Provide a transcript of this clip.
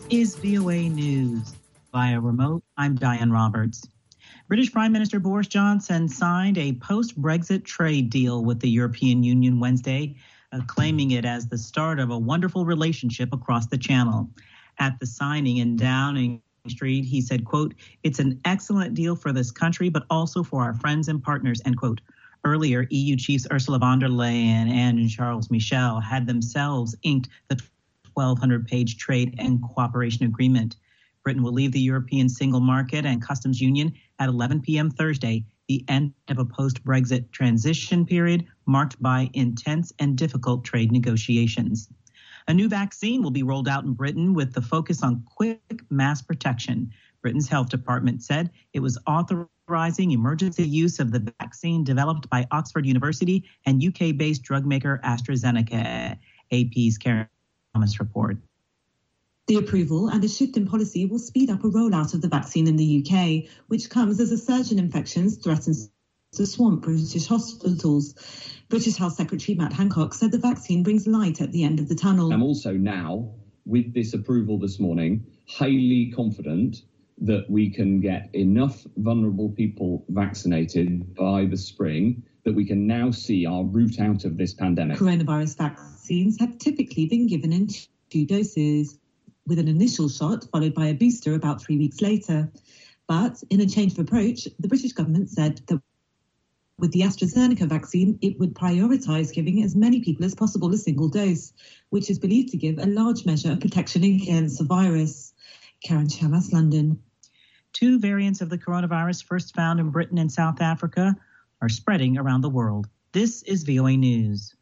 is VOA News. Via remote, I'm Diane Roberts. British Prime Minister Boris Johnson signed a post-Brexit trade deal with the European Union Wednesday, claiming it as the start of a wonderful relationship across the Channel. At the signing in Downing Street, he said, quote, "It's an excellent deal for this country, but also for our friends and partners," end quote. Earlier, EU chiefs Ursula von der Leyen and Charles Michel had themselves inked the 1,200-page trade and cooperation agreement. Britain will leave the European single market and customs union at 11 p.m. Thursday, the end of a post-Brexit transition period marked by intense and difficult trade negotiations. A new vaccine will be rolled out in Britain with the focus on quick mass protection. Britain's health department said it was authorizing emergency use of the vaccine developed by Oxford University and UK-based drug maker AstraZeneca. AP's Karen Thomas report. The approval and a shift in policy will speed up a rollout of the vaccine in the UK, which comes as a surge in infections threatens to swamp British hospitals. British Health Secretary Matt Hancock said the vaccine brings light at the end of the tunnel. I'm also now, with this approval this morning, highly confident that we can get enough vulnerable people vaccinated by the spring that we can now see our route out of this pandemic. Coronavirus vaccines have typically been given in 2 doses, with an initial shot followed by a booster about 3 weeks later. But in a change of approach, the British government said that with the AstraZeneca vaccine, it would prioritise giving as many people as possible a single dose, which is believed to give a large measure of protection against the virus. Karen Chamas, London. 2 variants of the coronavirus first found in Britain and South Africa are spreading around the world. This is VOA News.